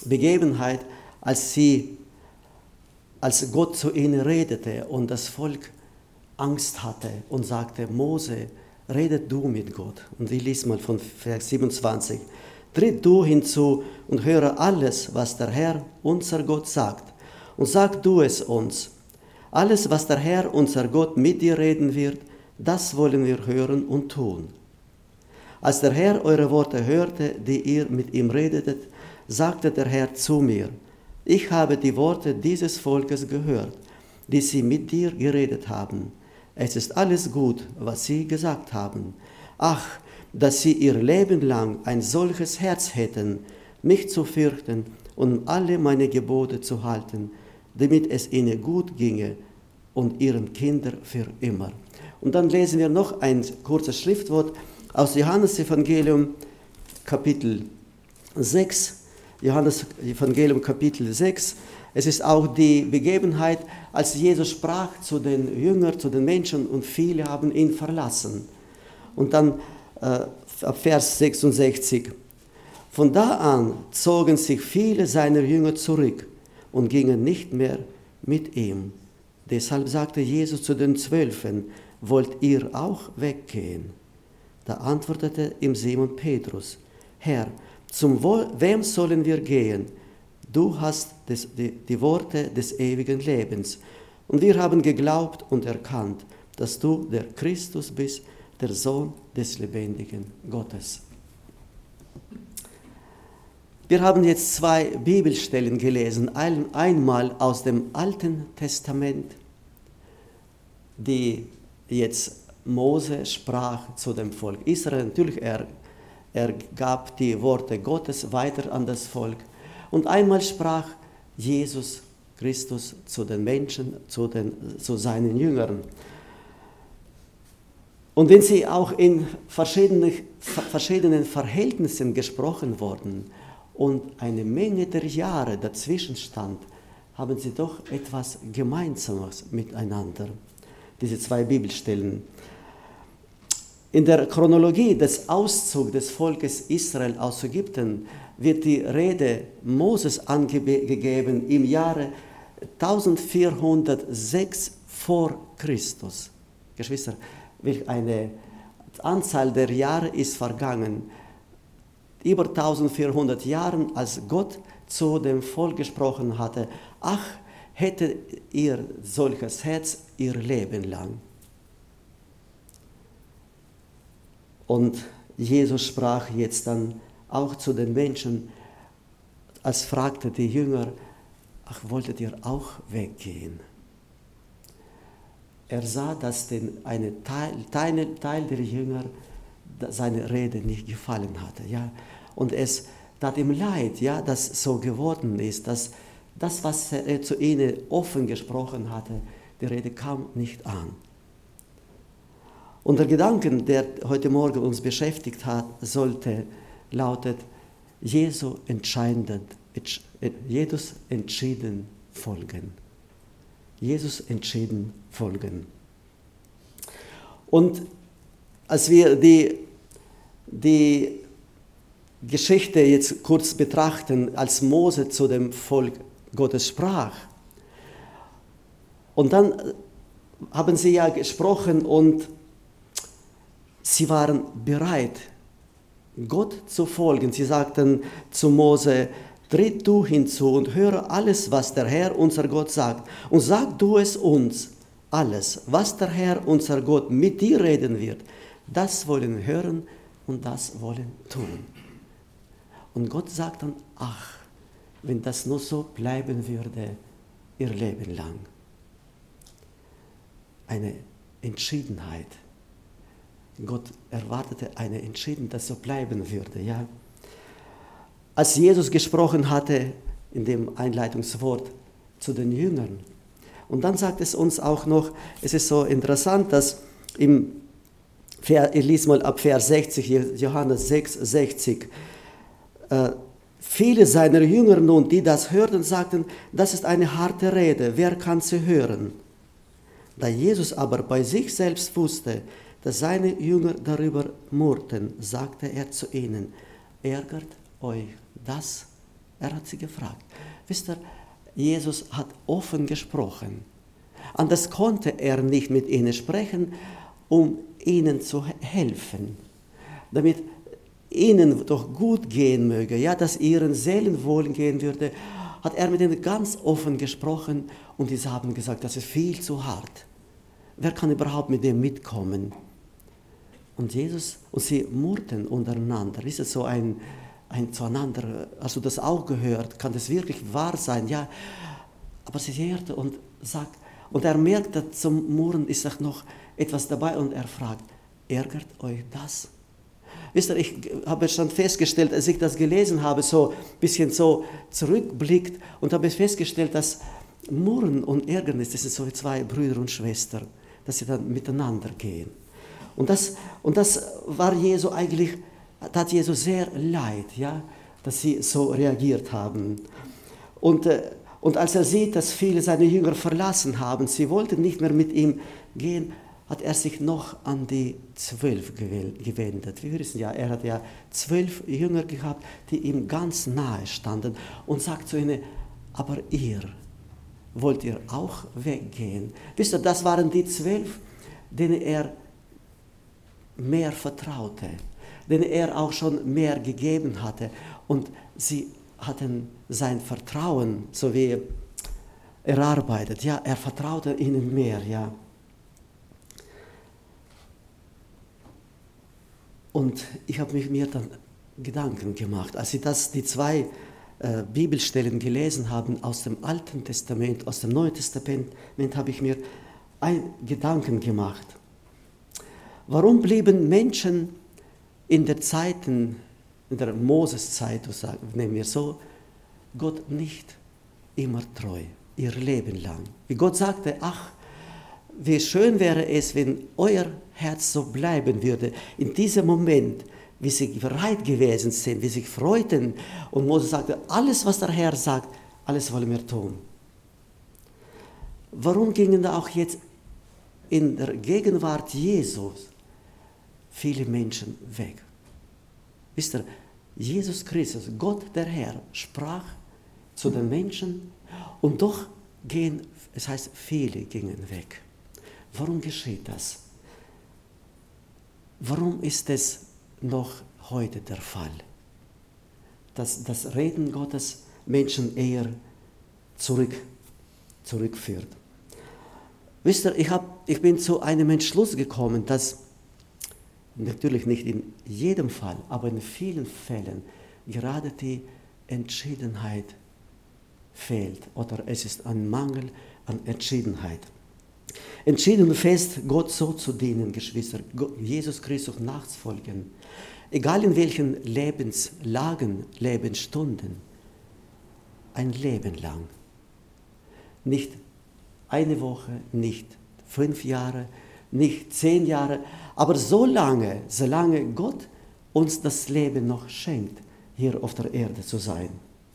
Begebenheit, als Gott zu ihnen redete und das Volk Angst hatte und sagte, Mose, redet du mit Gott. Und ich lese mal von Vers 27. Tritt du hinzu und höre alles, was der Herr, unser Gott, sagt. Und sag du es uns. Alles, was der Herr, unser Gott, mit dir reden wird, das wollen wir hören und tun. Als der Herr eure Worte hörte, die ihr mit ihm redetet, sagte der Herr zu mir, ich habe die Worte dieses Volkes gehört, die sie mit dir geredet haben. Es ist alles gut, was sie gesagt haben. Ach, dass sie ihr Leben lang ein solches Herz hätten, mich zu fürchten und alle meine Gebote zu halten, damit es ihnen gut ginge und ihren Kindern für immer. Und dann lesen wir noch ein kurzes Schriftwort aus Johannes Evangelium Kapitel 6. Johannes Evangelium Kapitel 6. Es ist auch die Begebenheit, als Jesus sprach zu den Jüngern, zu den Menschen und viele haben ihn verlassen. Und dann ab Vers 66. Von da an zogen sich viele seiner Jünger zurück und gingen nicht mehr mit ihm. Deshalb sagte Jesus zu den 12, wollt ihr auch weggehen? Da antwortete ihm Simon Petrus, Herr, wem sollen wir gehen? Du hast die Worte des ewigen Lebens. Und wir haben geglaubt und erkannt, dass du der Christus bist, der Sohn des lebendigen Gottes. Wir haben jetzt 2 Bibelstellen gelesen, einmal aus dem Alten Testament, die jetzt Mose sprach zu dem Volk Israel. Natürlich, er gab die Worte Gottes weiter an das Volk. Und einmal sprach Jesus Christus zu den Menschen, zu seinen Jüngern. Und wenn sie auch in verschiedenen Verhältnissen gesprochen wurden und eine Menge der Jahre dazwischen stand, haben sie doch etwas Gemeinsames miteinander, diese 2 Bibelstellen. In der Chronologie des Auszugs des Volkes Israel aus Ägypten wird die Rede Moses angegeben im Jahre 1406 vor Christus. Geschwister, welch eine Anzahl der Jahre ist vergangen. Über 1400 Jahren, als Gott zu dem Volk gesprochen hatte, ach, hätte ihr solches Herz ihr Leben lang. Und Jesus sprach jetzt dann auch zu den Menschen, als fragte die Jünger, ach, wolltet ihr auch weggehen? Er sah, dass ein Teil der Jünger seine Rede nicht gefallen hatte. Ja? Und es tat ihm leid, ja, dass so geworden ist, dass das, was er zu ihnen offen gesprochen hatte, die Rede kam nicht an. Und der Gedanke, der heute Morgen uns beschäftigt hat, lautet, Jesus entschieden folgen. Jesus entschieden folgen. Und als wir die Geschichte jetzt kurz betrachten, als Mose zu dem Volk Gottes sprach, und dann haben sie ja gesprochen und sie waren bereit, Gott zu folgen. Sie sagten zu Mose, tritt du hinzu und höre alles, was der Herr, unser Gott, sagt. Und sag du es uns, alles, was der Herr, unser Gott, mit dir reden wird. Das wollen wir hören und das wollen tun. Und Gott sagt dann, ach, wenn das nur so bleiben würde, ihr Leben lang. Eine Entschiedenheit. Gott erwartete eine Entschiedenheit, dass so bleiben würde. Ja? Als Jesus gesprochen hatte, in dem Einleitungswort zu den Jüngern, und dann sagt es uns auch noch, es ist so interessant, dass ich lese mal ab Vers 60, Johannes 6, 60, viele seiner Jünger nun, die das hörten, sagten, das ist eine harte Rede, wer kann sie hören? Da Jesus aber bei sich selbst wusste, dass seine Jünger darüber murrten, sagte er zu ihnen, ärgert euch das Er hat sie gefragt. Wisst ihr, Jesus hat offen gesprochen. Anders konnte er nicht mit ihnen sprechen, um ihnen zu helfen, damit ihnen doch gut gehen möge, ja, dass ihren Seelen wohl gehen würde, hat er mit ihnen ganz offen gesprochen und diese haben gesagt, das ist viel zu hart. Wer kann überhaupt mit dem mitkommen? Und sie murrten untereinander. Ist es so ein zueinander, hast du das auch gehört? Kann das wirklich wahr sein? Ja, aber sie hörte und sagt, und er merkte, zum Murren ist noch etwas dabei und er fragt, ärgert euch das? Wisst ihr, ich habe schon festgestellt, als ich das gelesen habe, so ein bisschen so zurückblickt und habe festgestellt, dass Murren und Ärgernis, das sind so zwei Brüder und Schwestern, dass sie dann miteinander gehen. Und das war Jesu eigentlich, tat Jesu sehr leid, ja, dass sie so reagiert haben. Und als er sieht, dass viele seine Jünger verlassen haben, sie wollten nicht mehr mit ihm gehen, hat er sich noch an die 12 gewendet. Wir wissen ja, er hat ja 12 Jünger gehabt, die ihm ganz nahe standen und sagt zu ihnen, aber wollt ihr auch weggehen? Wisst ihr, das waren die 12, denen er mehr vertraute, denen er auch schon mehr gegeben hatte. Und sie hatten sein Vertrauen so wie erarbeitet. Ja, er vertraute ihnen mehr, ja. Und ich habe mir dann Gedanken gemacht, als ich die zwei Bibelstellen gelesen habe aus dem Alten Testament, aus dem Neuen Testament, habe ich mir einen Gedanken gemacht. Warum blieben Menschen in der Moseszeit, nehmen wir so, Gott nicht immer treu, ihr Leben lang? Wie Gott sagte, ach, wie schön wäre es, wenn euer Herz so bleiben würde, in diesem Moment, wie sie bereit gewesen sind, wie sie sich freuten. Und Mose sagte, alles, was der Herr sagt, alles wollen wir tun. Warum gingen da auch jetzt in der Gegenwart Jesus viele Menschen weg? Wisst ihr, Jesus Christus, Gott der Herr, sprach zu den Menschen und doch viele gingen weg. Warum geschieht das? Warum ist es noch heute der Fall, dass das Reden Gottes Menschen eher zurückführt? Wisst ihr, ich bin zu einem Entschluss gekommen, dass natürlich nicht in jedem Fall, aber in vielen Fällen gerade die Entschiedenheit fehlt oder es ist ein Mangel an Entschiedenheit. Entschieden und fest, Gott so zu dienen, Geschwister, Jesus Christus nachzufolgen, egal in welchen Lebenslagen, Lebensstunden, ein Leben lang. Nicht eine Woche, nicht 5 Jahre, nicht 10 Jahre, aber solange Gott uns das Leben noch schenkt, hier auf der Erde zu sein.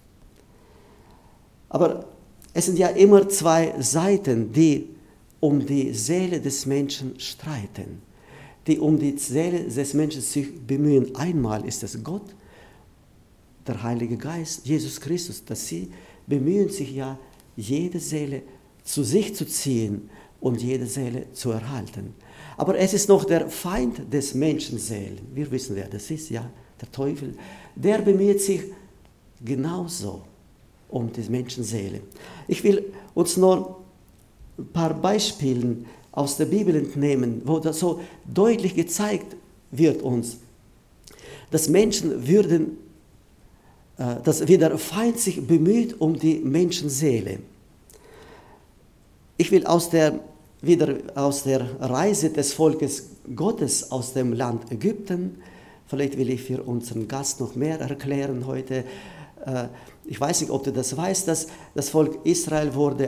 Aber es sind ja immer zwei Seiten, die um die Seele des Menschen streiten, die um die Seele des Menschen sich bemühen. Einmal ist es Gott, der Heilige Geist, Jesus Christus, dass sie bemühen sich ja, jede Seele zu sich zu ziehen und jede Seele zu erhalten. Aber es ist noch der Feind des Menschenseelen. Wir wissen, wer das ist, ja, der Teufel. Der bemüht sich genauso um die Menschenseele. Ich will uns nur ein paar Beispiele aus der Bibel entnehmen, wo das so deutlich gezeigt wird uns, dass dass wie der Feind sich bemüht um die Menschenseele. Ich will wieder aus der Reise des Volkes Gottes aus dem Land Ägypten, vielleicht will ich für unseren Gast noch mehr erklären heute. Ich weiß nicht, ob du das weißt, dass das Volk Israel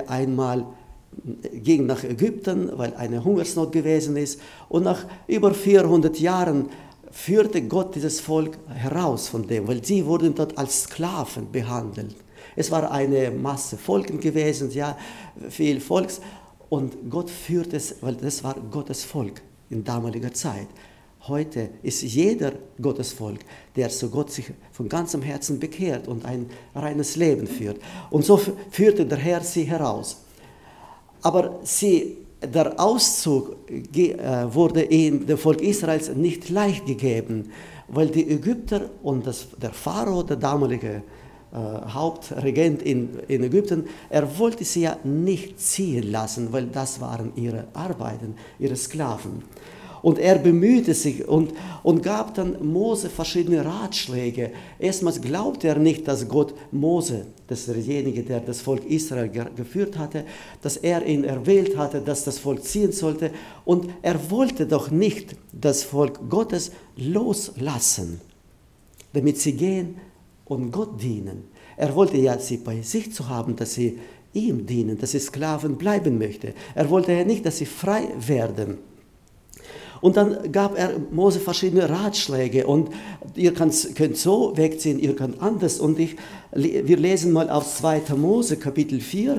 ging nach Ägypten, weil eine Hungersnot gewesen ist. Und nach über 400 Jahren führte Gott dieses Volk heraus von dem, weil sie wurden dort als Sklaven behandelt. Es war eine Masse Volken gewesen, ja, viel Volks. Und Gott führte es, weil das war Gottes Volk in damaliger Zeit. Heute ist jeder Gottesvolk, der zu Gott sich von ganzem Herzen bekehrt und ein reines Leben führt. Und so führte der Herr sie heraus. Aber der Auszug wurde in dem Volk Israels nicht leicht gegeben, weil die Ägypter und der Pharao, der damalige Hauptregent in Ägypten, er wollte sie ja nicht ziehen lassen, weil das waren ihre Arbeiten, ihre Sklaven. Und er bemühte sich und gab dann Mose verschiedene Ratschläge. Erstmals glaubte er nicht, dass Gott Mose, das ist derjenige, der das Volk Israel geführt hatte, dass er ihn erwählt hatte, dass das Volk ziehen sollte. Und er wollte doch nicht das Volk Gottes loslassen, damit sie gehen und Gott dienen. Er wollte ja sie bei sich zu haben, dass sie ihm dienen, dass sie Sklaven bleiben möchte. Er wollte ja nicht, dass sie frei werden. Und dann gab er Mose verschiedene Ratschläge und ihr könnt so wegziehen, ihr könnt anders. Und wir lesen mal aus 2. Mose Kapitel 4.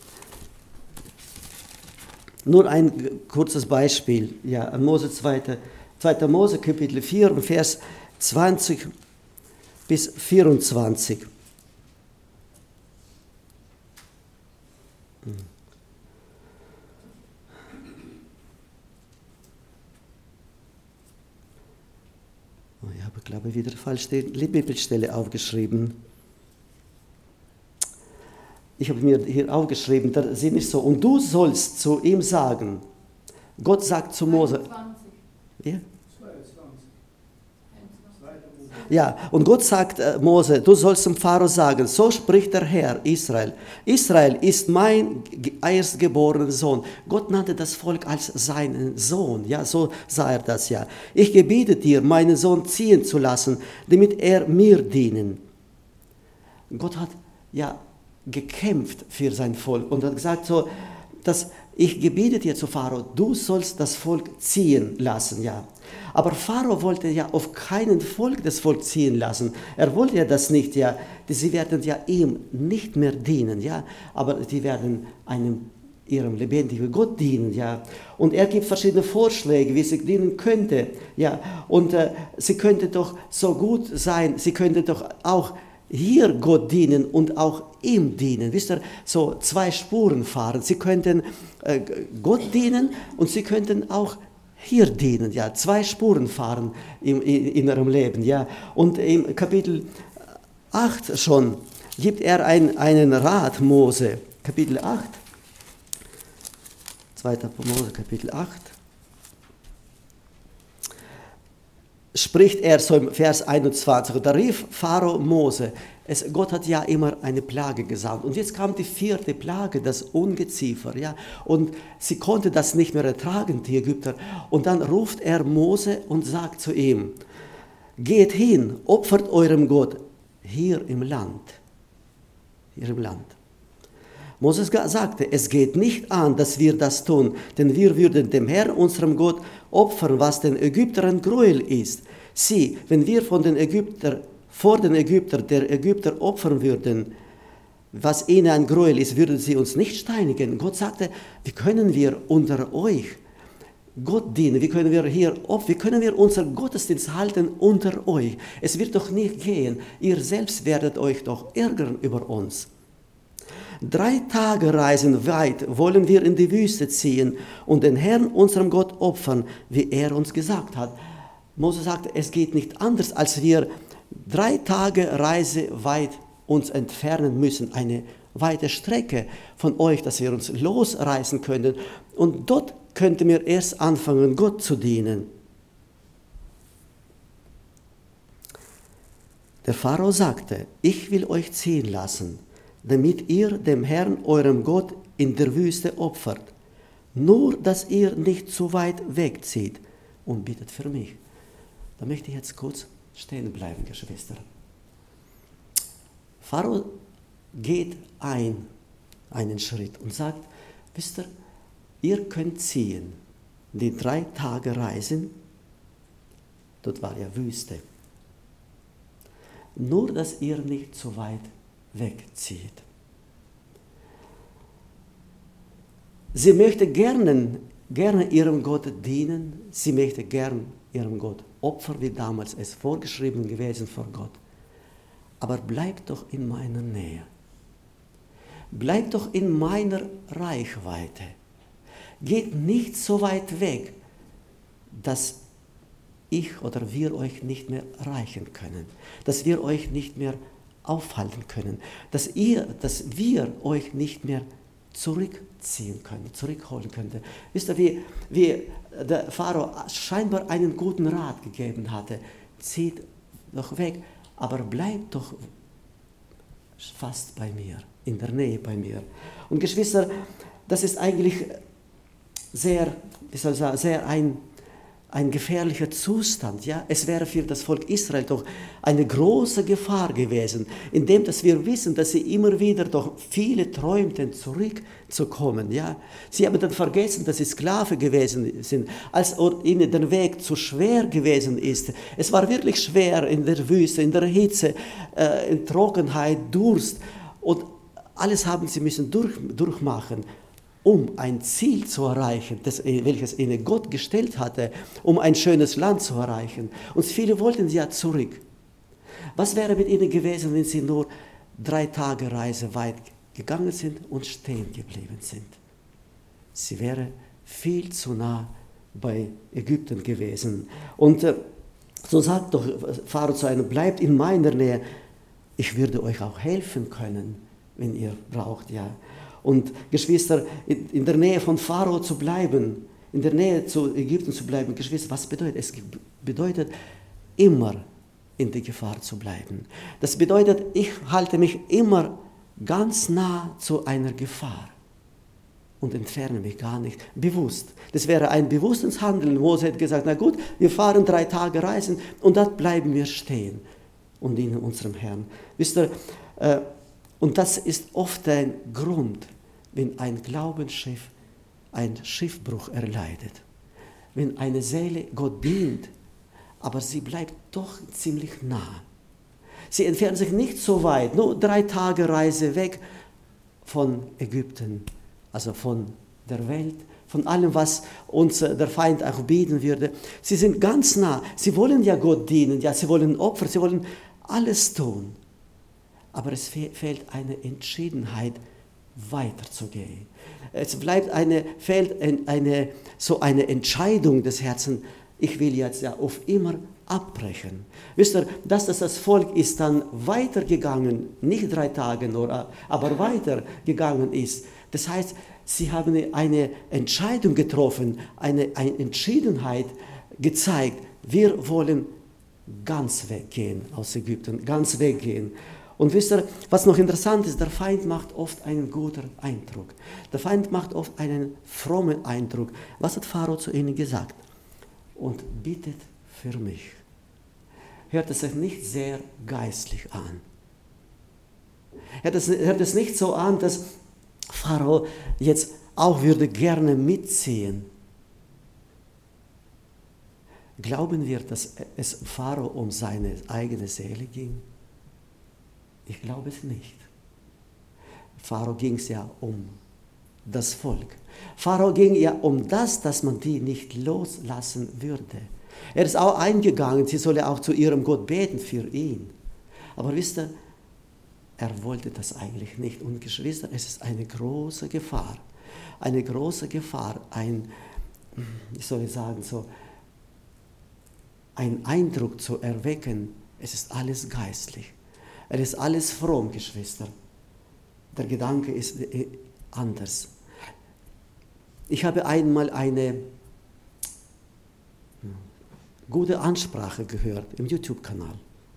Nur ein kurzes Beispiel. Ja, 2. Mose Kapitel 4, Vers 20 bis 24. Ich habe, glaube ich, wieder falsch die Bibelstelle aufgeschrieben. Ich habe mir hier aufgeschrieben, der Sinn ist so, und du sollst zu ihm sagen, Gott sagt zu Mose, 20. ja? Ja, und Gott sagt Mose, du sollst zum Pharao sagen, so spricht der Herr Israel. Israel ist mein erstgeborener Sohn. Gott nannte das Volk als seinen Sohn, ja, so sah er das ja. Ich gebiete dir, meinen Sohn ziehen zu lassen, damit er mir dienen. Gott hat ja gekämpft für sein Volk und hat gesagt so, dass ich gebiete dir zu Pharao, du sollst das Volk ziehen lassen, ja. Aber Pharao wollte ja auf keinen Fall das Volk ziehen lassen. Er wollte ja das nicht, ja. Sie werden ja ihm nicht mehr dienen, ja. Aber die werden ihrem lebendigen Gott dienen, ja. Und er gibt verschiedene Vorschläge, wie sie dienen könnte, ja. Und sie könnte doch so gut sein, sie könnte doch auch hier Gott dienen und auch ihm dienen. Wisst ihr, so 2 Spuren fahren. Sie könnten Gott dienen und sie könnten auch hier dienen, ja, 2 Spuren fahren in ihrem Leben, ja. Und im Kapitel 8 schon gibt er einen Rat Mose, Kapitel 8, 2. Mose, Kapitel 8, spricht er so im Vers 21, da rief Pharao Mose, Gott hat ja immer eine Plage gesandt. Und jetzt kam die 4. Plage, das Ungeziefer. Ja? Und sie konnte das nicht mehr ertragen, die Ägypter. Und dann ruft er Mose und sagt zu ihm, geht hin, opfert eurem Gott hier im Land. Hier im Land. Moses sagte, es geht nicht an, dass wir das tun, denn wir würden dem Herrn, unserem Gott, opfern, was den Ägyptern Gräuel ist. Sieh, wenn wir vor den Ägyptern der Ägypter opfern würden, was ihnen ein Gräuel ist, würden sie uns nicht steinigen. Gott sagte, wie können wir unter euch Gott dienen? Wie können wir unseren Gottesdienst halten unter euch? Es wird doch nicht gehen. Ihr selbst werdet euch doch ärgern über uns. 3 Tage Reisen weit wollen wir in die Wüste ziehen und den Herrn, unserem Gott, opfern, wie er uns gesagt hat. Mose sagte, es geht nicht anders, als wir 3 Tage Reise weit uns entfernen müssen, eine weite Strecke von euch, dass wir uns losreißen können. Und dort könnten wir erst anfangen, Gott zu dienen. Der Pharao sagte, ich will euch ziehen lassen, damit ihr dem Herrn, eurem Gott, in der Wüste opfert. Nur, dass ihr nicht zu weit wegzieht und bittet für mich. Da möchte ich jetzt kurz stehen bleiben, Geschwister. Pharao geht einen Schritt und sagt, wisst ihr, ihr könnt ziehen, die 3 Tage reisen, dort war ja Wüste. Nur, dass ihr nicht zu weit wegzieht. Sie möchte gerne gerne ihrem Gott dienen, sie möchte gern ihrem Gott opfern, wie damals es vorgeschrieben gewesen vor Gott. Aber bleib doch in meiner Nähe. Bleib doch in meiner Reichweite. Geht nicht so weit weg, dass ich oder wir euch nicht mehr erreichen können, dass wir euch nicht mehr aufhalten können, dass wir euch nicht mehr zurückziehen können, zurückholen können. Wisst ihr, wie der Pharao scheinbar einen guten Rat gegeben hatte, zieht doch weg, aber bleibt doch fast bei mir, in der Nähe bei mir. Und Geschwister, das ist eigentlich sehr, ich soll sagen, sehr ein gefährlicher Zustand. Ja? Es wäre für das Volk Israel doch eine große Gefahr gewesen, indem dass wir wissen, dass sie immer wieder doch viele träumten, zurückzukommen. Ja? Sie haben dann vergessen, dass sie Sklave gewesen sind, als ihnen der Weg zu schwer gewesen ist. Es war wirklich schwer in der Wüste, in der Hitze, in Trockenheit, Durst und alles haben sie müssen durchmachen, um ein Ziel zu erreichen, welches ihnen Gott gestellt hatte, um ein schönes Land zu erreichen. Und viele wollten ja zurück. Was wäre mit ihnen gewesen, wenn sie nur 3 Tage Reise weit gegangen sind und stehen geblieben sind? Sie wäre viel zu nah bei Ägypten gewesen. Und so sagt doch Pharao zu einem, bleibt in meiner Nähe, ich würde euch auch helfen können, wenn ihr braucht, ja. Und Geschwister, in der Nähe von Pharao zu bleiben, in der Nähe zu Ägypten zu bleiben, Geschwister, was bedeutet? Es bedeutet, immer in der Gefahr zu bleiben. Das bedeutet, ich halte mich immer ganz nah zu einer Gefahr und entferne mich gar nicht bewusst. Das wäre ein bewusstes Handeln. Mose hat gesagt, na gut, wir fahren 3 Tage Reisen und dort bleiben wir stehen und dienen unserem Herrn. Wisst ihr, und das ist oft ein Grund, wenn ein Glaubensschiff einen Schiffbruch erleidet. Wenn eine Seele Gott dient, aber sie bleibt doch ziemlich nah. Sie entfernt sich nicht so weit, nur 3 Tage Reise weg von Ägypten, also von der Welt, von allem, was uns der Feind auch bieten würde. Sie sind ganz nah. Sie wollen ja Gott dienen, ja, sie wollen Opfer, sie wollen alles tun. Aber es fehlt eine Entschiedenheit, weiterzugehen. Es fehlt eine Entscheidung des Herzens, ich will jetzt ja auf immer abbrechen. Wisst ihr, dass das Volk ist dann weitergegangen, nicht 3 Tage nur, aber weitergegangen ist. Das heißt, sie haben eine Entscheidung getroffen, eine Entschiedenheit gezeigt, wir wollen ganz weggehen aus Ägypten, ganz weggehen. Und wisst ihr, was noch interessant ist, der Feind macht oft einen guten Eindruck. Der Feind macht oft einen frommen Eindruck. Was hat Pharao zu ihnen gesagt? Und bittet für mich. Hört es sich nicht sehr geistlich an. Hört es nicht so an, dass Pharao jetzt auch würde gerne mitziehen. Glauben wir, dass es Pharao um seine eigene Seele ging? Ich glaube es nicht. Pharao ging es ja um das Volk. Pharao ging ja um das, dass man die nicht loslassen würde. Er ist auch eingegangen, sie solle auch zu ihrem Gott beten für ihn. Aber wisst ihr, er wollte das eigentlich nicht. Und Geschwister, es ist eine große Gefahr. Eine große Gefahr, ein Eindruck zu erwecken, es ist alles geistlich. Es ist alles fromm, Geschwister. Der Gedanke ist anders. Ich habe einmal eine gute Ansprache gehört im YouTube-Kanal.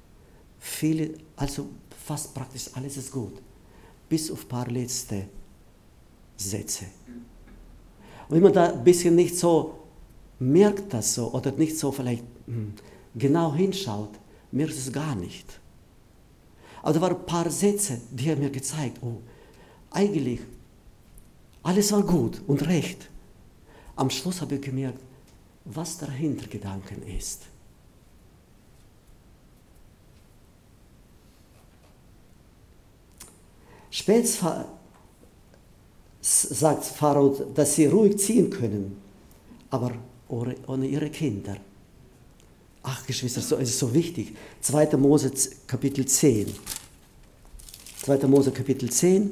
Also fast praktisch alles ist gut, bis auf ein paar letzte Sätze. Und wenn man da ein bisschen nicht so merkt das so oder nicht so vielleicht genau hinschaut, merkt es gar nicht. Aber da waren ein paar Sätze, die haben mir gezeigt, oh, eigentlich, alles war gut und recht. Am Schluss habe ich gemerkt, was der Hintergedanken ist. Später sagt Pharao, dass sie ruhig ziehen können. aber ohne ihre Kinder. Ach, Geschwister, es ist so wichtig. 2. Mose Kapitel 10. 2. Mose Kapitel 10.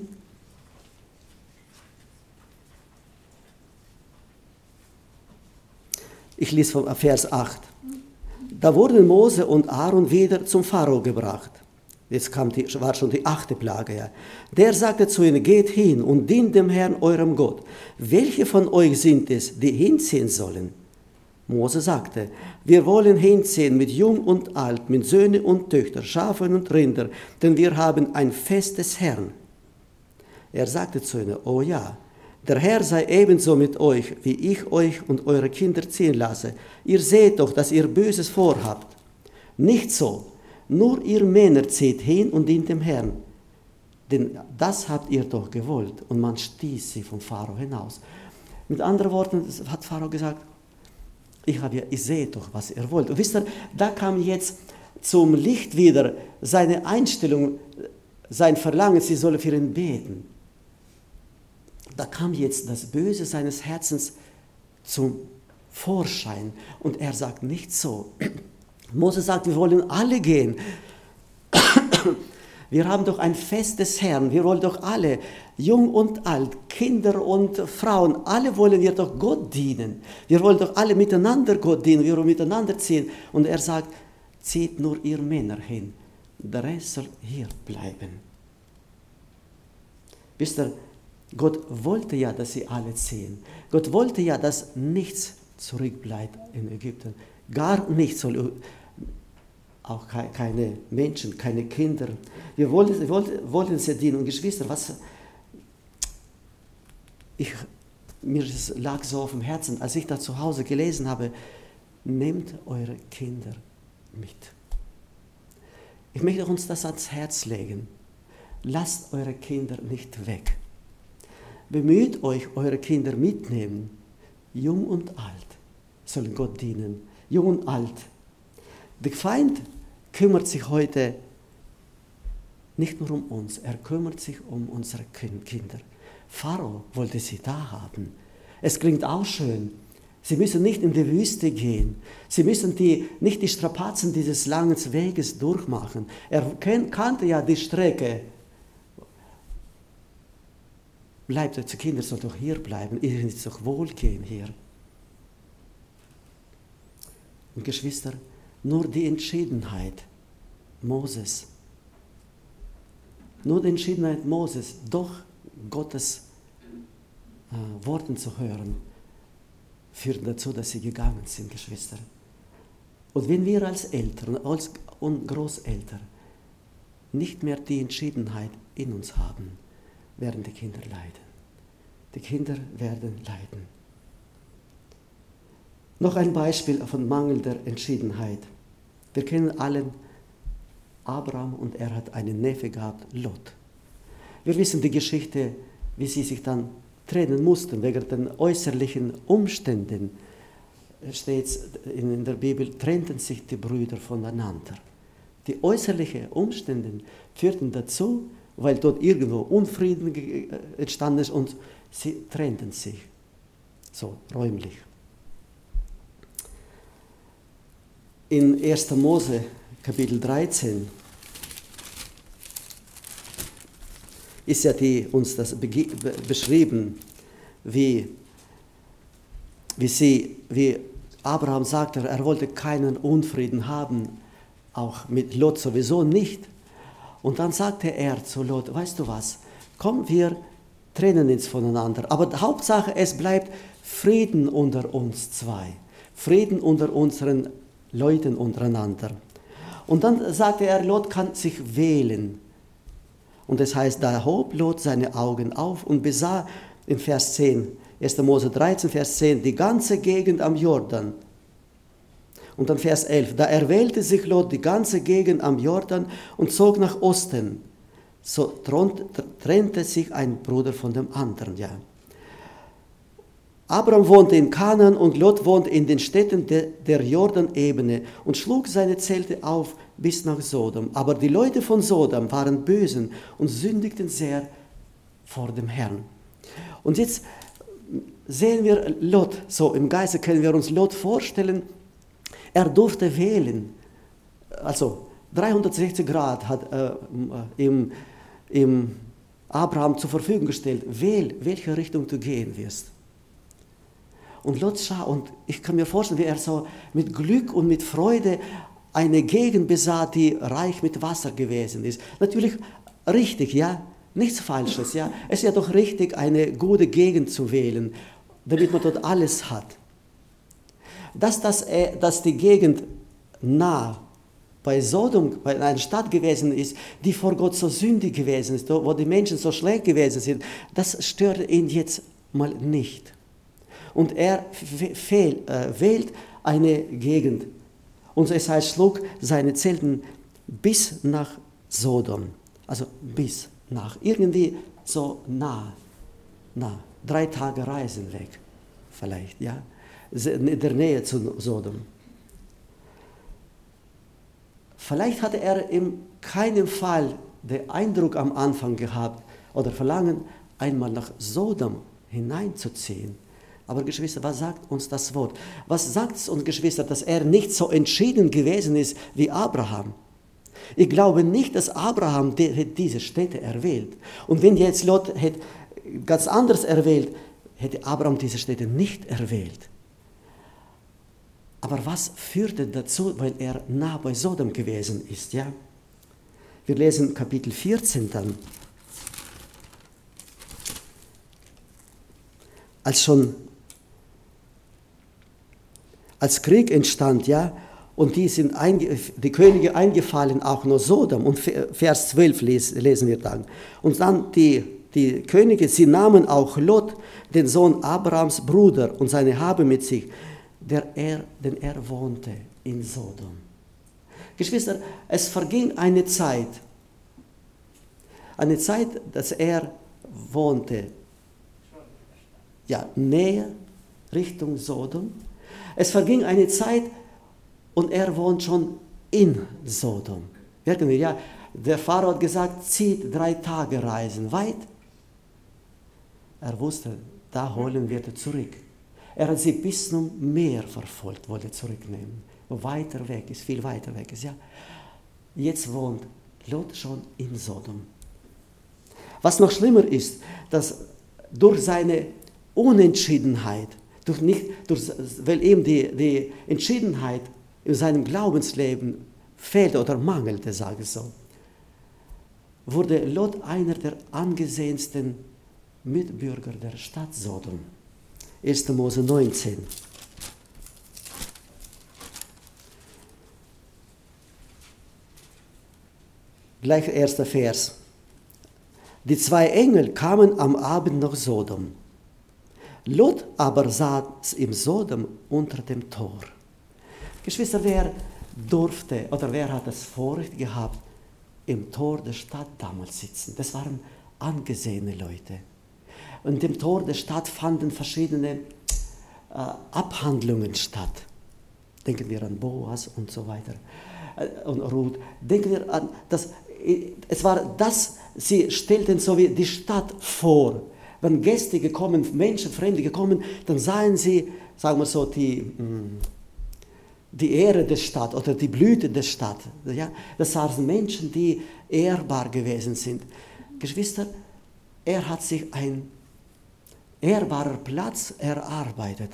Ich lese vom Vers 8. Da wurden Mose und Aaron wieder zum Pharao gebracht. Jetzt war schon die 8. Plage. Ja. Der sagte zu ihnen, geht hin und dient dem Herrn, eurem Gott. Welche von euch sind es, die hinziehen sollen? Mose sagte, wir wollen hinziehen mit Jung und Alt, mit Söhnen und Töchtern, Schafen und Rinder, denn wir haben ein Fest des Herrn. Er sagte zu ihnen, oh ja, der Herr sei ebenso mit euch, wie ich euch und eure Kinder ziehen lasse. Ihr seht doch, dass ihr Böses vorhabt. Nicht so, nur ihr Männer zieht hin und dient dem Herrn. Denn das habt ihr doch gewollt. Und man stieß sie vom Pharao hinaus. Mit anderen Worten hat Pharao gesagt, ich sehe doch, was ihr wollt. Und wisst ihr, da kam jetzt zum Licht wieder seine Einstellung, sein Verlangen, sie solle für ihn beten. Da kam jetzt das Böse seines Herzens zum Vorschein. Und er sagt nicht so. Mose sagt, wir wollen alle gehen. Wir haben doch ein Fest des Herrn. Wir wollen doch alle, jung und alt, Kinder und Frauen, alle wollen wir doch Gott dienen. Wir wollen doch alle miteinander Gott dienen. Wir wollen miteinander ziehen. Und er sagt, zieht nur ihr Männer hin. Der Rest soll hier bleiben. Wisst ihr, Gott wollte ja, dass sie alle ziehen. Gott wollte ja, dass nichts zurückbleibt in Ägypten. Gar nichts soll, auch keine Menschen, keine Kinder. Wir wollten sie dienen. Und Geschwister, mir lag so auf dem Herzen, als ich da zu Hause gelesen habe, nehmt eure Kinder mit. Ich möchte uns das ans Herz legen. Lasst eure Kinder nicht weg. Bemüht euch, eure Kinder mitnehmen. Jung und alt sollen Gott dienen. Jung und alt. Der Feind kümmert sich heute nicht nur um uns, er kümmert sich um unsere Kinder. Pharao wollte sie da haben. Es klingt auch schön. Sie müssen nicht in die Wüste gehen. Sie müssen nicht die Strapazen dieses langen Weges durchmachen. Er kannte ja die Strecke. Bleibt eure Kinder, soll doch hier bleiben. Ihnen ist doch wohlgehen hier. Und Geschwister, nur die Entschiedenheit Moses, doch Gottes Worten zu hören, führt dazu, dass sie gegangen sind, Geschwister. Und wenn wir als Eltern und Großeltern nicht mehr die Entschiedenheit in uns haben, werden die Kinder leiden. Die Kinder werden leiden. Noch ein Beispiel von mangelnder Entschiedenheit. Wir kennen alle Abraham und er hat einen Neffe gehabt, Lot. Wir wissen die Geschichte, wie sie sich dann trennen mussten, wegen den äußerlichen Umständen. Steht in der Bibel, trennten sich die Brüder voneinander. Die äußerlichen Umstände führten dazu, weil dort irgendwo Unfrieden entstanden ist und sie trennten sich, so räumlich. In 1. Mose, Kapitel 13, ist ja uns das beschrieben, wie Abraham sagte, er wollte keinen Unfrieden haben, auch mit Lot sowieso nicht. Und dann sagte er zu Lot, weißt du was, komm, wir trennen uns voneinander, aber Hauptsache, es bleibt Frieden unter uns zwei, Frieden unter unseren Leuten untereinander. Und dann sagte er, Lot kann sich wählen. Und das heißt, da hob Lot seine Augen auf und besah in Vers 10, 1. Mose 13, Vers 10, die ganze Gegend am Jordan. Und dann Vers 11, da erwählte sich Lot die ganze Gegend am Jordan und zog nach Osten. So trennte sich ein Bruder von dem anderen. Ja. Abraham wohnte in Kanaan und Lot wohnte in den Städten der Jordanebene und schlug seine Zelte auf bis nach Sodom. Aber die Leute von Sodom waren böse und sündigten sehr vor dem Herrn. Und jetzt sehen wir Lot, so im Geiste können wir uns Lot vorstellen, er durfte wählen. Also 360 Grad hat ihm Abraham zur Verfügung gestellt. Wähl, welche Richtung du gehen wirst. Und Lot sah, und ich kann mir vorstellen, wie er so mit Glück und mit Freude eine Gegend besah, die reich mit Wasser gewesen ist. Natürlich richtig, ja, nichts Falsches, ja. Es ist ja doch richtig, eine gute Gegend zu wählen, damit man dort alles hat. Dass die Gegend nah bei Sodom, bei einer Stadt gewesen ist, die vor Gott so sündig gewesen ist, wo die Menschen so schlecht gewesen sind, das störte ihn jetzt mal nicht. Und er wählt eine Gegend. Und es heißt, schlug seine Zelten bis nach Sodom. Also bis nach, irgendwie so nah. 3 Tage Reisen weg, vielleicht, ja, in der Nähe zu Sodom. Vielleicht hatte er in keinem Fall den Eindruck am Anfang gehabt oder Verlangen, einmal nach Sodom hineinzuziehen. Aber Geschwister, was sagt uns das Wort? Was sagt es uns, Geschwister, dass er nicht so entschieden gewesen ist wie Abraham? Ich glaube nicht, dass Abraham diese Städte erwählt. Und wenn jetzt Lot hätte ganz anders erwählt, hätte Abraham diese Städte nicht erwählt. Aber was führte dazu, weil er nah bei Sodom gewesen ist? Ja? Wir lesen Kapitel 14 dann. Als Krieg entstand, ja, und die Könige eingefallen, auch nur Sodom, und Vers 12 lesen wir dann. Und dann die Könige, sie nahmen auch Lot, den Sohn Abrahams Bruder, und seine Habe mit sich, denn er wohnte in Sodom. Geschwister, es verging eine Zeit, dass er wohnte, ja, näher Richtung Sodom. Es verging eine Zeit und er wohnt schon in Sodom. Ja, der Pharao hat gesagt, zieht 3 Tage Reisen weit. Er wusste, da holen wir ihn zurück. Er hat sie bis zum Meer verfolgt, wollte zurücknehmen. Wo weiter weg ist, viel weiter weg ist. Ja. Jetzt wohnt Lot schon in Sodom. Was noch schlimmer ist, dass durch seine Unentschiedenheit, weil ihm die Entschiedenheit in seinem Glaubensleben fehlte oder mangelte, sage ich so, wurde Lot einer der angesehensten Mitbürger der Stadt Sodom. 1. Mose 19. Gleich erster Vers. Die 2 Engel kamen am Abend nach Sodom. Lot aber saß im Sodom unter dem Tor. Geschwister, wer durfte oder wer hat das Vorrecht gehabt, im Tor der Stadt damals sitzen? Das waren angesehene Leute. Und im Tor der Stadt fanden verschiedene Abhandlungen statt. Denken wir an Boas und so weiter und Ruth. Denken wir an sie stellten so wie die Stadt vor. Wenn Gäste gekommen, Menschen, Fremde gekommen, dann sahen sie, sagen wir so, die Ehre der Stadt oder die Blüte der Stadt. Ja? Das waren Menschen, die ehrbar gewesen sind. Geschwister, er hat sich ein ehrbarer Platz erarbeitet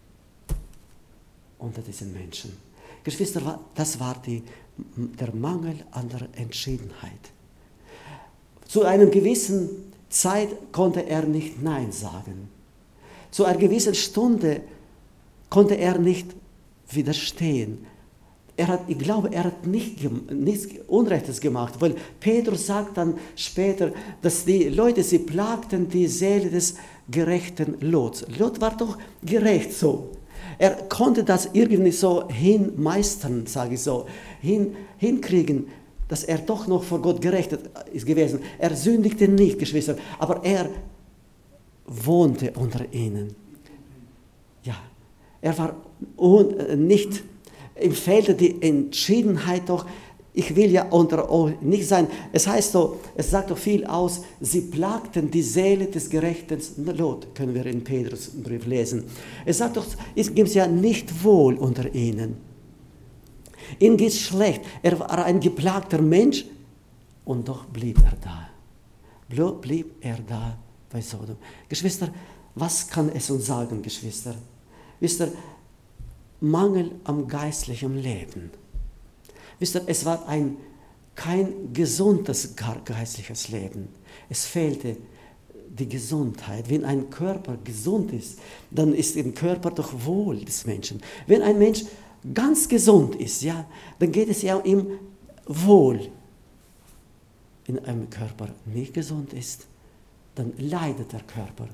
unter diesen Menschen. Geschwister, das war der Mangel an der Entschiedenheit. Zu einer gewissen Zeit konnte er nicht Nein sagen. Zu einer Stunde konnte er nicht widerstehen. Ich glaube, er hat nichts Unrechtes gemacht, weil Petrus sagt dann später, dass die Leute, sie plagten die Seele des gerechten Lots. Lot war doch gerecht so. Er konnte das irgendwie so hinmeistern, sage ich so, hinkriegen, dass er doch noch vor Gott gerecht ist gewesen. Er sündigte nicht, Geschwister, aber er wohnte unter ihnen. Ja, er war nicht im Felde die Entschiedenheit doch ich will ja unter euch nicht sein. Es heißt so, es sagt doch viel aus, sie plagten die Seele des gerechten Lot, können wir in Petrusbrief lesen. Es sagt doch, es gibt ja nicht wohl unter ihnen. Ihm geht es schlecht. Er war ein geplagter Mensch und doch blieb er da. Blieb er da bei Sodom. Geschwister, was kann es uns sagen, Geschwister? Wisst ihr, Mangel am geistlichen Leben. Wisst ihr, es war kein gesundes geistliches Leben. Es fehlte die Gesundheit. Wenn ein Körper gesund ist, dann ist im Körper doch wohl des Menschen. Wenn ein Mensch ganz gesund ist, ja, dann geht es ja ihm wohl. Wenn ein Körper nicht gesund ist, dann leidet der Körper.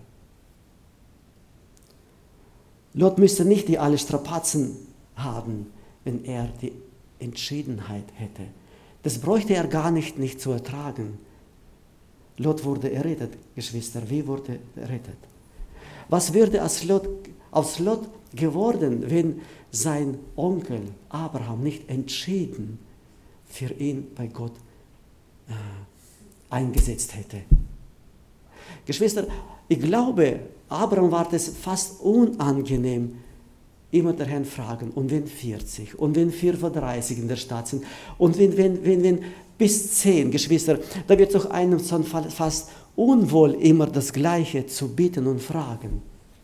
Lot müsste nicht die alle Strapazen haben, wenn er die Entschiedenheit hätte. Das bräuchte er gar nicht zu ertragen. Lot wurde errettet, Geschwister. Wie wurde er errettet? Was würde aus Lot geworden, wenn sein Onkel Abraham nicht entschieden für ihn bei Gott eingesetzt hätte? Geschwister, ich glaube, Abraham war es fast unangenehm, immer der Herrn fragen, und wenn 40, und wenn 35 in der Stadt sind, und wenn bis 10, Geschwister, da wird doch einem fast unwohl, immer das Gleiche zu bitten und fragen.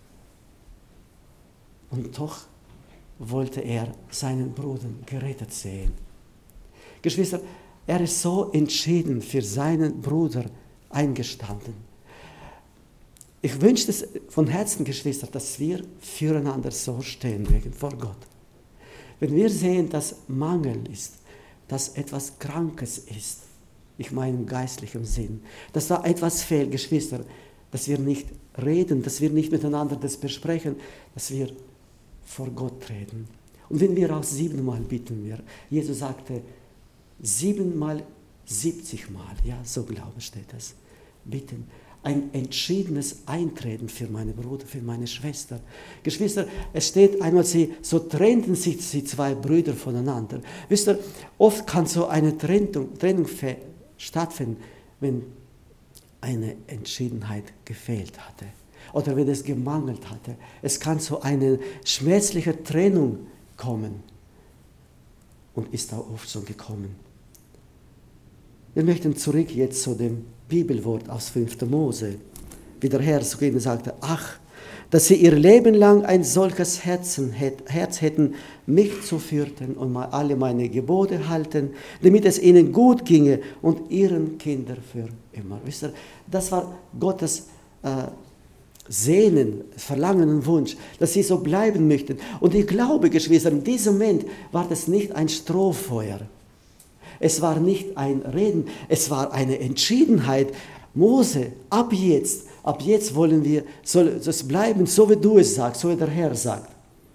Und doch wollte er seinen Bruder gerettet sehen. Geschwister, er ist so entschieden für seinen Bruder eingestanden. Ich wünsche es von Herzen, Geschwister, dass wir füreinander so stehen mögen vor Gott. Wenn wir sehen, dass Mangel ist, dass etwas Krankes ist, ich meine im geistlichen Sinn, dass da etwas fehlt, Geschwister, dass wir nicht reden, dass wir nicht miteinander das besprechen, dass wir vor Gott reden. Und wenn wir auch 7-mal bitten, Jesus sagte 7-mal, 70-mal, ja, so glaube steht das, bitten. Ein entschiedenes Eintreten für meinen Bruder, für meine Schwester. Geschwister, es steht einmal, so trennten sich die zwei Brüder voneinander. Wisst ihr, oft kann so eine Trennung stattfinden, wenn eine Entschiedenheit gefehlt hatte oder wenn es gemangelt hatte. Es kann so eine schmerzliche Trennung kommen und ist auch oft schon gekommen. Wir möchten zurück jetzt zu dem Bibelwort aus 5. Mose, wie der Herr zu ihnen sagte, ach, dass sie ihr Leben lang ein solches Herz hätten, mich zu fürchten und alle meine Gebote halten, damit es ihnen gut ginge und ihren Kindern für immer. Wisst ihr, das war Gottes Sehnen, Verlangen und Wunsch, dass sie so bleiben möchten. Und ich glaube, Geschwister, in diesem Moment war das nicht ein Strohfeuer. Es war nicht ein Reden, es war eine Entschiedenheit. Mose, ab jetzt wollen wir, soll es bleiben, so wie du es sagst, so wie der Herr sagt.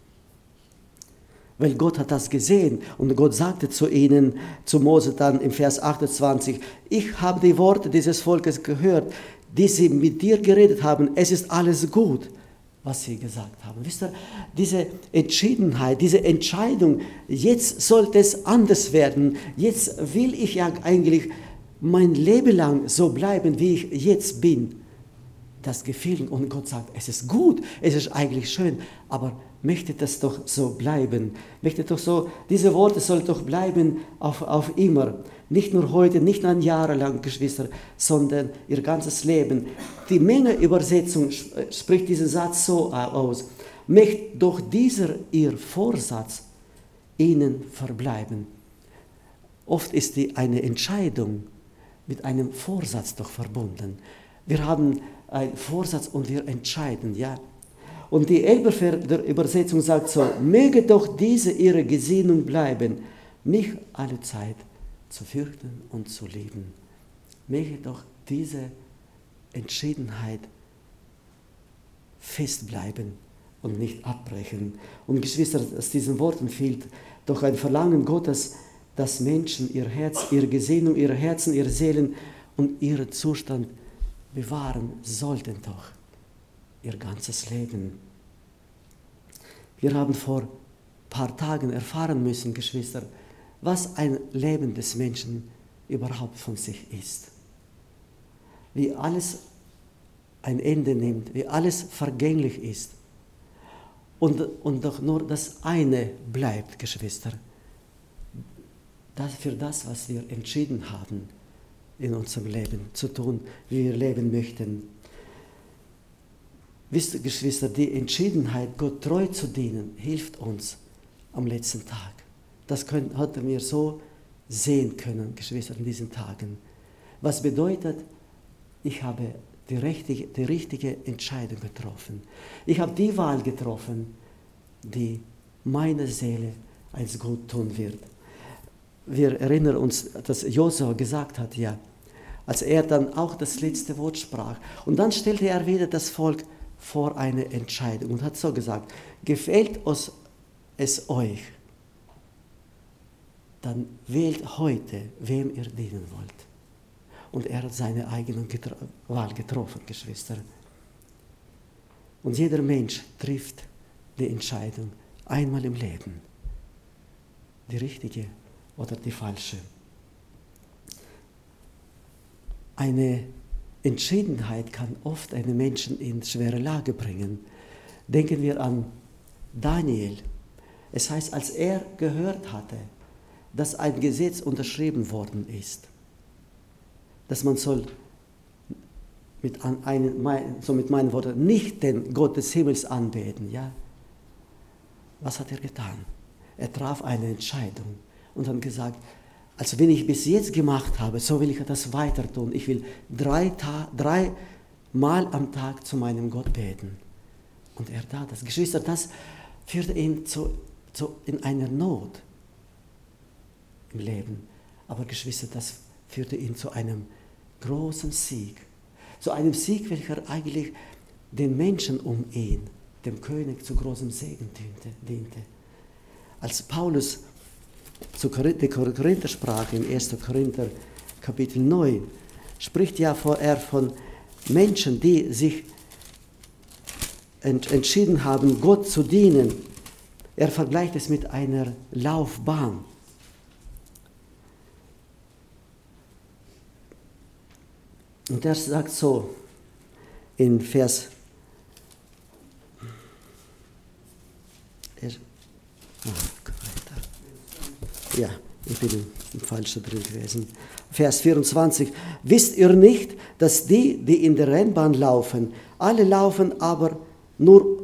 Weil Gott hat das gesehen und Gott sagte zu ihnen, zu Mose dann im Vers 28, ich habe die Worte dieses Volkes gehört, die sie mit dir geredet haben, es ist alles gut, was sie gesagt haben. Wisst ihr, diese Entschiedenheit, diese Entscheidung, jetzt sollte es anders werden, jetzt will ich ja eigentlich mein Leben lang so bleiben, wie ich jetzt bin. Das gefiel und Gott sagt, es ist gut, es ist eigentlich schön, aber möchte das doch so bleiben. Möchte doch so, diese Worte sollen doch bleiben auf immer. Nicht nur heute, nicht nur ein Jahr lang, Geschwister, sondern ihr ganzes Leben. Die Menge-Übersetzung spricht diesen Satz so aus. Möchte doch dieser ihr Vorsatz ihnen verbleiben. Oft ist eine Entscheidung mit einem Vorsatz doch verbunden. Wir haben einen Vorsatz und wir entscheiden, ja. Und die Elberfelder Übersetzung sagt so, möge doch diese ihre Gesinnung bleiben, mich alle Zeit zu fürchten und zu lieben. Möge doch diese Entschiedenheit festbleiben und nicht abbrechen. Und Geschwister, aus diesen Worten fehlt doch ein Verlangen Gottes, dass Menschen ihr Herz, ihre Gesinnung, ihre Herzen, ihre Seelen und ihren Zustand bewahren sollten doch ihr ganzes Leben. Wir haben vor ein paar Tagen erfahren müssen, Geschwister, was ein Leben des Menschen überhaupt von sich ist. Wie alles ein Ende nimmt, wie alles vergänglich ist. Und doch nur das eine bleibt, Geschwister. Für das, was wir entschieden haben, in unserem Leben zu tun, wie wir leben möchten. Wisst ihr, Geschwister, die Entschiedenheit, Gott treu zu dienen, hilft uns am letzten Tag. Das hätten wir so sehen können, Geschwister, in diesen Tagen. Was bedeutet, ich habe die richtige Entscheidung getroffen. Ich habe die Wahl getroffen, die meiner Seele eins gut tun wird. Wir erinnern uns, dass Josua gesagt hat, ja, als er dann auch das letzte Wort sprach. Und dann stellte er wieder das Volk vor eine Entscheidung und hat so gesagt, gefällt es euch, dann wählt heute, wem ihr dienen wollt. Und er hat seine eigene Wahl getroffen, Geschwister. Und jeder Mensch trifft die Entscheidung einmal im Leben. Die richtige oder die falsche. Eine Entschiedenheit kann oft einen Menschen in schwere Lage bringen. Denken wir an Daniel. Es heißt, als er gehört hatte, dass ein Gesetz unterschrieben worden ist, dass man soll, mit meinen Worten, nicht den Gott des Himmels anbeten. Ja? Was hat er getan? Er traf eine Entscheidung und hat gesagt, also wenn ich bis jetzt gemacht habe, so will ich das weiter tun. Ich will 3 Mal am Tag zu meinem Gott beten. Und er tat das. Geschwister, das führte ihn in einer Not im Leben. Aber Geschwister, das führte ihn zu einem großen Sieg. Zu einem Sieg, welcher eigentlich den Menschen um ihn, dem König, zu großem Segen diente. Als Paulus zu Korinther sprach, in 1. Korinther Kapitel 9, spricht ja er von Menschen, die sich entschieden haben, Gott zu dienen. Er vergleicht es mit einer Laufbahn. Und er sagt so in Vers ja, ich bin im Falschen drin gewesen. Vers 24. Wisst ihr nicht, dass die in der Rennbahn laufen, alle laufen, aber nur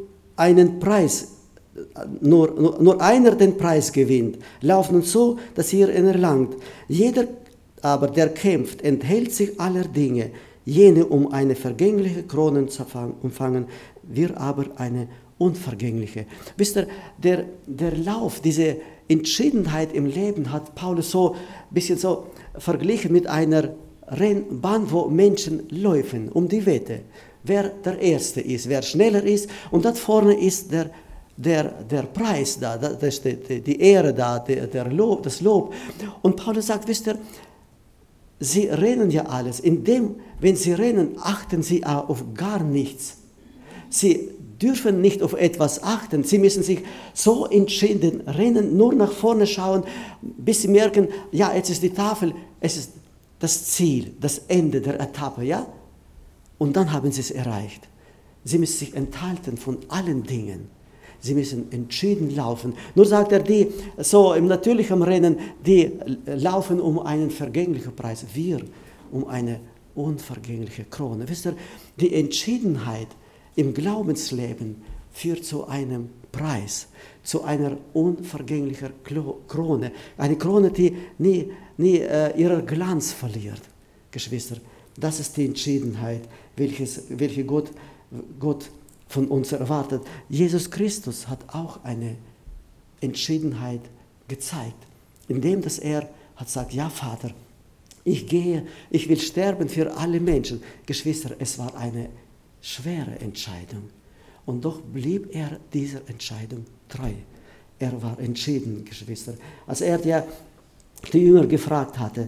einer den Preis gewinnt, laufen so, dass ihr ihn erlangt. Jeder aber, der kämpft, enthält sich aller Dinge, jene um eine vergängliche Krone zu empfangen, wir aber eine unvergängliche. Wisst ihr, der Lauf, diese Entschiedenheit im Leben hat Paulus so ein bisschen so verglichen mit einer Rennbahn, wo Menschen laufen um die Wette. Wer der Erste ist, wer schneller ist. Und dort vorne ist der Preis da, das ist die Ehre da, das Lob. Und Paulus sagt, wisst ihr, sie rennen ja alles. Wenn sie rennen, achten sie auf gar nichts. Sie dürfen nicht auf etwas achten. Sie müssen sich so entschieden rennen, nur nach vorne schauen, bis sie merken, ja, jetzt ist die Tafel, es ist das Ziel, das Ende der Etappe, ja? Und dann haben sie es erreicht. Sie müssen sich enthalten von allen Dingen. Sie müssen entschieden laufen. Nur sagt er, die so im natürlichen Rennen, die laufen um einen vergänglichen Preis. Wir um eine unvergängliche Krone. Wisst ihr, die Entschiedenheit im Glaubensleben führt zu einem Preis, zu einer unvergänglichen Krone. Eine Krone, die nie ihren Glanz verliert. Geschwister, das ist die Entschiedenheit, welche Gott von uns erwartet. Jesus Christus hat auch eine Entschiedenheit gezeigt, indem dass er hat gesagt, ja Vater, ich gehe, ich will sterben für alle Menschen. Geschwister, es war eine schwere Entscheidung. Und doch blieb er dieser Entscheidung treu. Er war entschieden, Geschwister. Als er die Jünger gefragt hatte,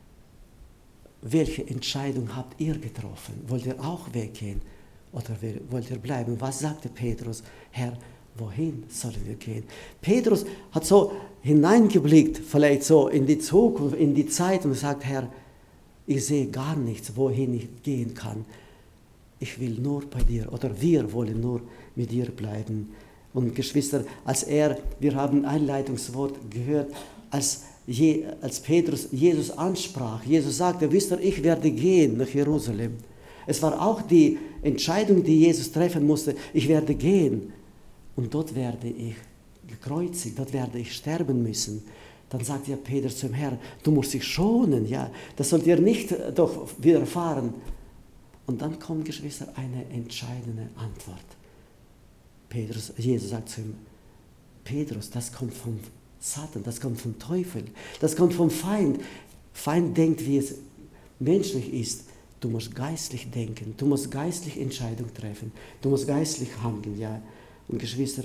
welche Entscheidung habt ihr getroffen? Wollt ihr auch weggehen oder wollt ihr bleiben? Was sagte Petrus? Herr, wohin sollen wir gehen? Petrus hat so hineingeblickt, vielleicht so in die Zukunft, in die Zeit und sagt, Herr, ich sehe gar nichts, wohin ich gehen kann. Ich will nur bei dir, oder wir wollen nur mit dir bleiben. Und Geschwister, wir haben ein Einleitungswort gehört, als Petrus Jesus ansprach. Jesus sagte, wisst ihr, ich werde gehen nach Jerusalem. Es war auch die Entscheidung, die Jesus treffen musste. Ich werde gehen und dort werde ich gekreuzigt, dort werde ich sterben müssen. Dann sagt ja Petrus zum Herrn, du musst dich schonen, ja, das sollt ihr nicht doch widerfahren. Und dann kommt, Geschwister, eine entscheidende Antwort. Jesus sagt zu ihm, Petrus, das kommt vom Satan, das kommt vom Teufel, das kommt vom Feind. Feind denkt, wie es menschlich ist. Du musst geistlich denken, du musst geistlich Entscheidungen treffen, du musst geistlich handeln. Ja. Und Geschwister,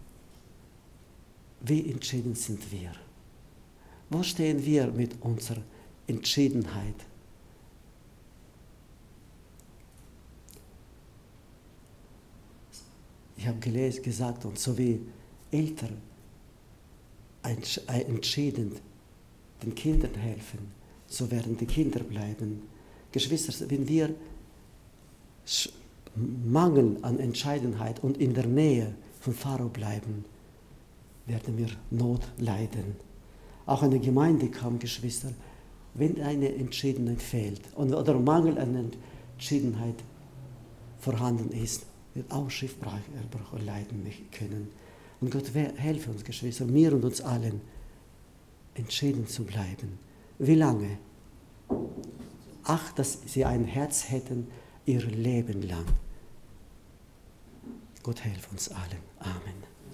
wie entschieden sind wir? Wo stehen wir mit unserer Entschiedenheit? Ich habe gesagt, und so wie Eltern entschieden den Kindern helfen, so werden die Kinder bleiben. Geschwister, wenn wir Mangel an Entscheidenheit und in der Nähe von Pharao bleiben, werden wir Not leiden. Auch eine Gemeinde kam, Geschwister, wenn eine Entschiedenheit fehlt oder Mangel an Entschiedenheit vorhanden ist, wird auch Schiffbruch leiden können. Und Gott helfe uns, Geschwister, mir und uns allen, entschieden zu bleiben. Wie lange? Ach, dass sie ein Herz hätten, ihr Leben lang. Gott helfe uns allen. Amen.